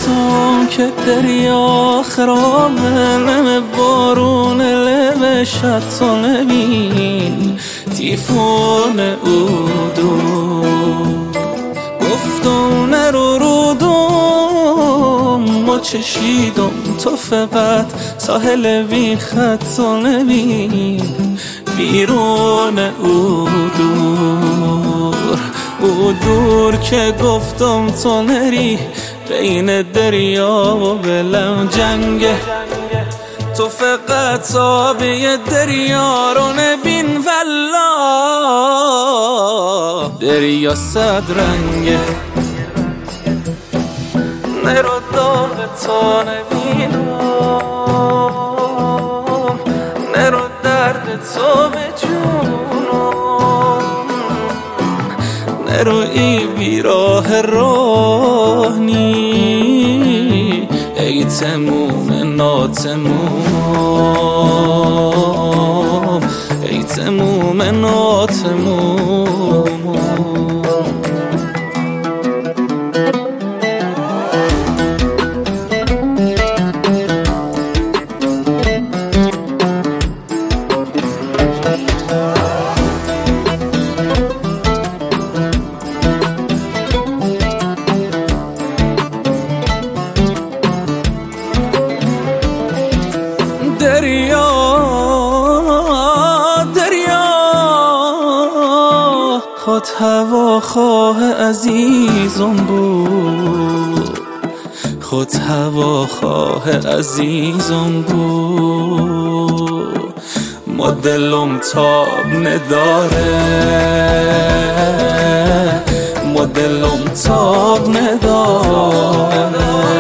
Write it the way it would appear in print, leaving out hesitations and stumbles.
گفتم که دریا خرابه نم بارون لبش حتی نبین تیفون او دور گفتم نرو رودم ما چشیدم تو فقط ساحل بی خط و نبین بیرون او دور که گفتم تو نری بین دریا و بلم جنگه تو فقط آبی دریا رو نبین والله دریا صد رنگه نرو داغ تو نبینم نرو درد تو به جونم نرو ای بیراه راهنی ای تموم ناتموم ای تموم ناتموم خود هوا خواه عزیزم بود خود هوا خواه عزیزم بود ما دلم تاب نداره ما دلم تاب نداره